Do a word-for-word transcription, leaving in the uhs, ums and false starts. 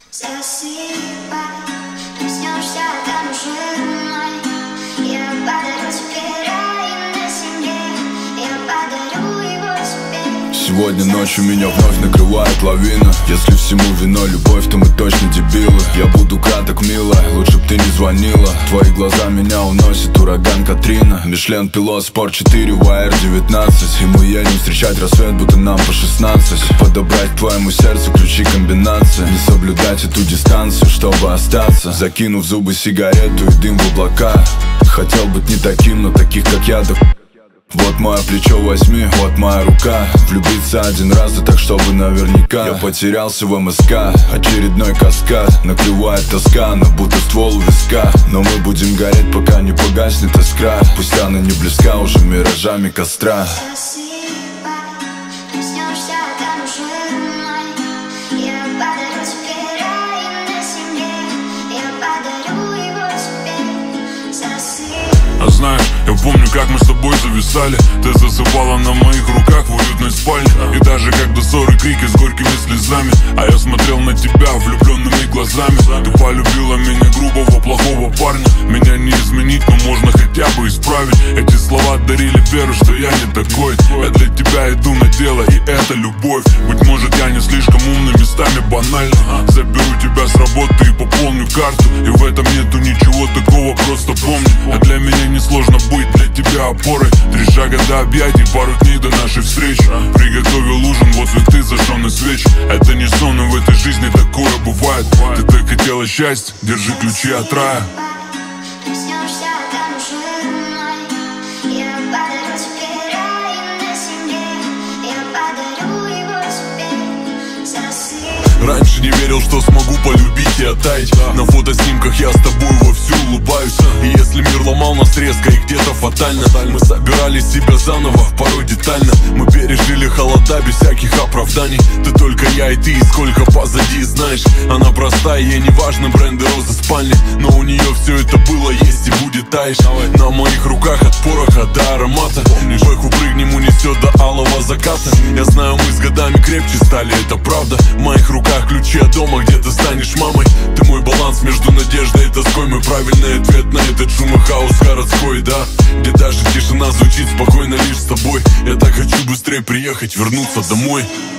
Засыпай, проснешься там уже мной. Я подарю тебе рай на земле, я подарю его тебе. Сегодня ночью меня вновь накрывает лавина. Если всему виной любовь, то мы точно дебилы. Я буду краток, милая, лучше б ты не звонила. Твои глаза меня уносит ураган Катрина. Мишлен пилот, спорт четыре, вайер девятнадцать. И мы едем встречать рассвет, будто нам по шестнадцать. Подобрать к твоему сердцу ключи комбинации. Не соблюдать эту дистанцию, чтобы остаться. Закинув в зубы сигарету и дым в облака. Хотел быть не таким, но таких как я до... Вот мое плечо возьми, вот моя рука. Влюбиться один раз, да так чтобы наверняка. Я потерялся в МСК, очередной каскад. Накрывает тоска, она будто ствол у виска. Но мы будем гореть, пока не погаснет искра. Пусть она не близка уже миражами костра. Засыпай, проснешься там уже мной. Я подарю тебе рай на земле, я подарю его тебе. Засыпай. А знаешь, я помню, как мы с тобой зависали. Ты засыпала на моих руках в уютной спальне. И даже когда ссоры, крики с горькими слезами, а я смотрел на тебя влюбленными глазами. Ты полюбила меня грубого, плохого парня. Меня не изменить, но можно хотя бы исправить. Эти слова дарили веру, что я не такой. Я для тебя иду на дело, и это любовь. Быть может, я не слишком умный, местами банально. Заберу тебя с работы и пополню карту. И в этом нету ничего такого, просто помни. А для меня несложно быть для тебя опорой. Три шага до объятий, пару дней до нашей встречи. Приготовил ужин, вот цветы, зажженные свечи. Это не сон, но в этой жизни такое бывает. Ты так хотела счастья, держи ключи от рая. Проснешься там уже мной. Я подарю тебе рай на земле, я подарю его тебе. Засыпай. Раньше не верил, что смогу полюбить и оттаять. На фотоснимках я с тобой вовсю улыбаюсь. И если мир ломал нас резко и где-то фатально, мы собирали себя заново, порой детально. Мы пережили холода без всяких оправданий. Ты только я и ты, и сколько позади, знаешь. Она простая, ей не важно бренды розы спальни. Но у нее все это было, есть и будет, таешь. На моих руках от пороха до аромата. Бэху прыгнем, унесет до алого заката. Я знаю, мы с годами крепче стали, это правда. В моих руках ключи от дома, где ты станешь мамой. Ты мой баланс между надеждой и тоской. Мой правильный ответ на этот шум и хаос городской, да. Где даже тишина звучит спокойно лишь с тобой. Я так хочу быстрее приехать, вернуться домой.